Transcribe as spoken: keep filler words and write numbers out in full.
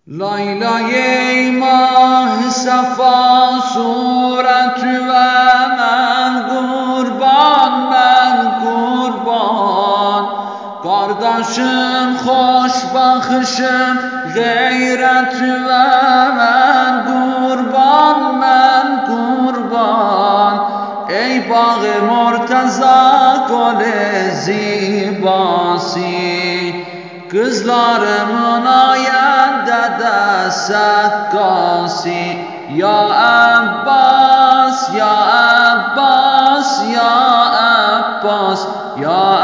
لای لای ماه صفا صورت و من قربان من قربان کارداشم خوشبخشم غیرت و من قربان من قربان ای باغ مرتضی گل زیباسی kızlarımın ayağında da sakkasi Ya Abbas, Ya Abbas, Ya Abbas, Ya